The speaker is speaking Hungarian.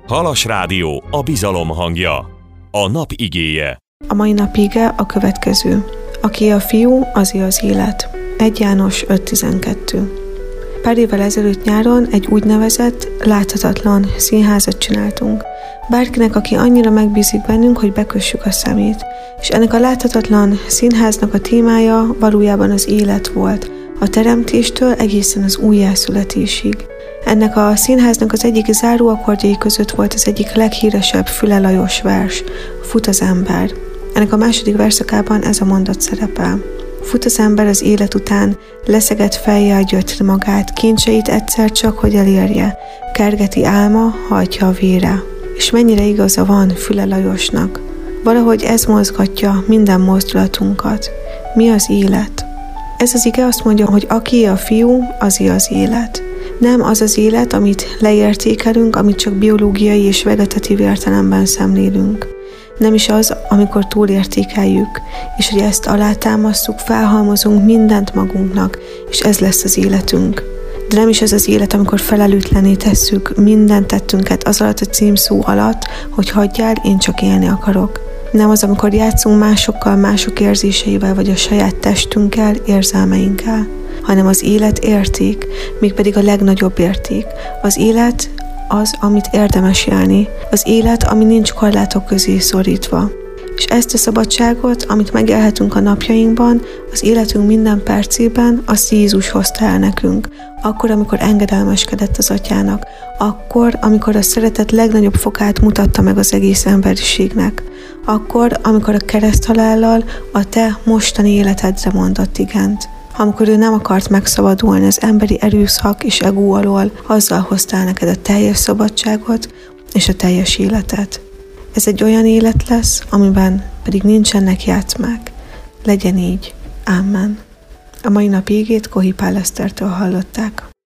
Halas Rádió, a bizalom hangja. A nap igéje. A mai nap ige a következő. Aki a fiú, azé az élet. 1 János 5.12. Pár évvel ezelőtt nyáron egy úgynevezett, láthatatlan színházat csináltunk. Bárkinek, aki annyira megbízik bennünk, hogy bekössük a szemét. És ennek a láthatatlan színháznak a témája valójában az élet volt. A teremtéstől egészen az újjászületésig. Ennek a színháznak az egyik záróakkordjai között volt az egyik leghíresebb Füle Lajos vers, Fut az ember. Ennek a második verszakában ez a mondat szerepel. Fut az ember az élet után, leszegett fejjel gyötr magát, kincseit egyszer csak, hogy elérje, kergeti álma, hajtja a vére. És mennyire igaza van Füle Lajosnak. Valahogy ez mozgatja minden mozdulatunkat. Mi az élet? Ez az ige azt mondja, hogy aki a fiú, azé az élet. Nem az az élet, amit leértékelünk, amit csak biológiai és vegetatív értelemben szemlélünk. Nem is az, amikor túlértékeljük, és hogy ezt alátámasztjuk, felhalmozunk mindent magunknak, és ez lesz az életünk. De nem is ez az élet, amikor felelőtlenné tesszük minden tettünket az alatt a címszó alatt, hogy hagyjál, én csak élni akarok. Nem az, amikor játszunk másokkal, mások érzéseivel, vagy a saját testünkkel, érzelmeinkkel, hanem az élet érték, mégpedig a legnagyobb érték. Az élet az, amit érdemes élni. Az élet, ami nincs korlátok közé szorítva. És ezt a szabadságot, amit megélhetünk a napjainkban, az életünk minden percében, azt Jézus hozta el nekünk. Akkor, amikor engedelmeskedett az Atyának. Akkor, amikor a szeretet legnagyobb fokát mutatta meg az egész emberiségnek. Akkor, amikor a kereszthalállal a te mostani életedre mondott igent. Amikor ő nem akart megszabadulni az emberi erőszak és ego alól, azzal hoztál neked a teljes szabadságot és a teljes életet. Ez egy olyan élet lesz, amiben pedig nincsenek játszmák. Legyen így. Amen. A mai nap igét Kohi Pál Esztertől hallották.